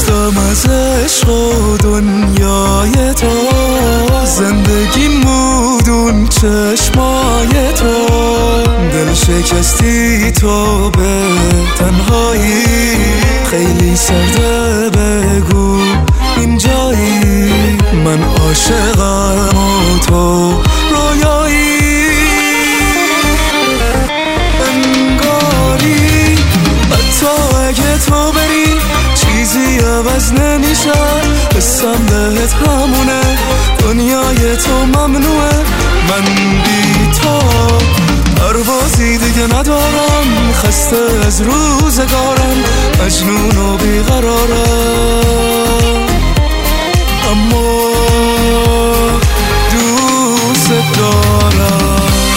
غم از عشق و دنیای تو، زندگی مودون چشمای تو، دل شکستی تو به تنهایی، خیلی سرده بگو اینجایی، من عاشقم و تو رویایی. انگاری حتی اگه تو بری چیزی عوض نمیشه، حسم بهت همونه، دنیای تو ممنوعه، من بی تو پروازی دیگه ندارم، خسته از روزگارم، مجنون و بیقرارم، اما دوست دارم.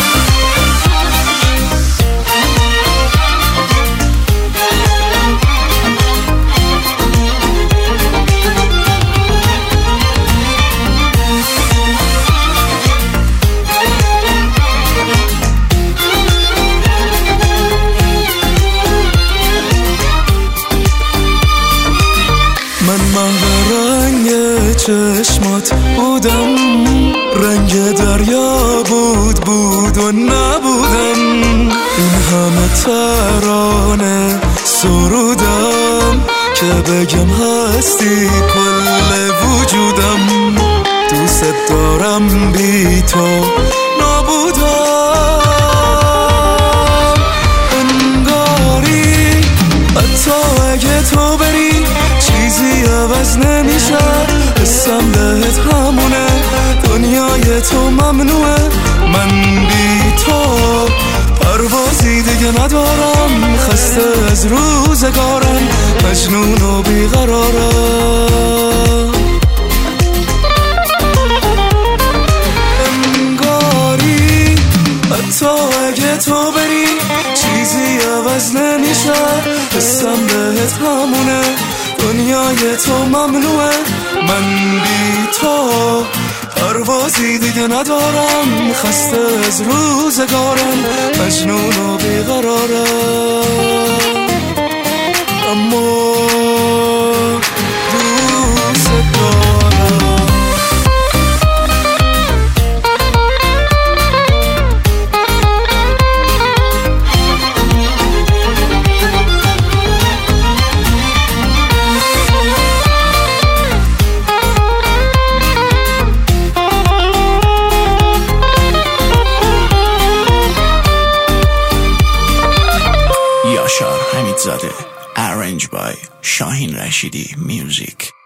من محو رنگ چشمات بودم، رنگ دریا بود و نبودم، این همه ترانه سرودم که بگم هستی کل وجودم، دوست دارم بی تو نبودم. انگاری حتی اگه تو بری چیزی عوض نمیشه، حسم بهت همونه، دنیای تو ممنوعه، من بی تو پروازی دیگه ندارم، خسته از روزگارم، مجنون و بیقرارم. انگاری حتی اگه تو بری چیزی عوض نمیشه، حسم بهت همونه، دنیای تو ممنوعه، من بی تو پروازی دیگه ندارم، خسته از روزگارم، مجنون و بیقرارم، اما دوست دارم. Yashar Hamid Zade, arranged by Shahin Rashidi Music.